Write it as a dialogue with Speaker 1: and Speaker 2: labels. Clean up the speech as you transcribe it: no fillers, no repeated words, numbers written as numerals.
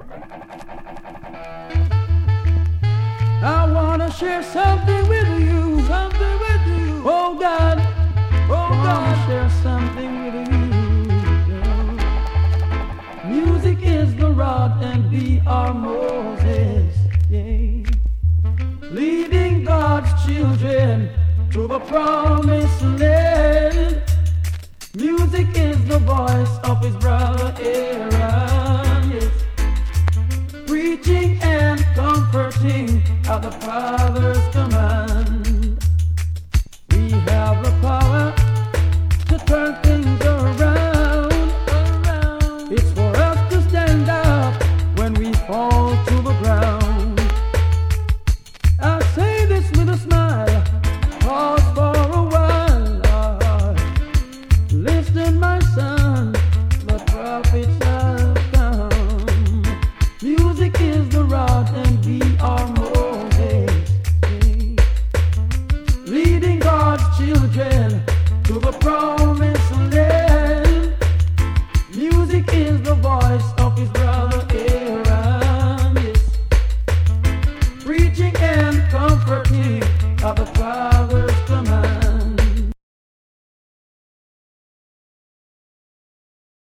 Speaker 1: I wanna share something with you, something with you. Oh God, share something with you. Music is the rod and we are Moses, yeah. Leading God's children to the promised land. Music is the voice of his brother Aaron, yes. Preaching and comforting at the Father's command. We have the power to turn things around. It's for us to stand up when we fall to the ground. I say this with a smile, pause for a while. Listen, my son, the prophets have come. Music is the rod and we are Moses, leading God's children to the promised land. Music is the voice of his brother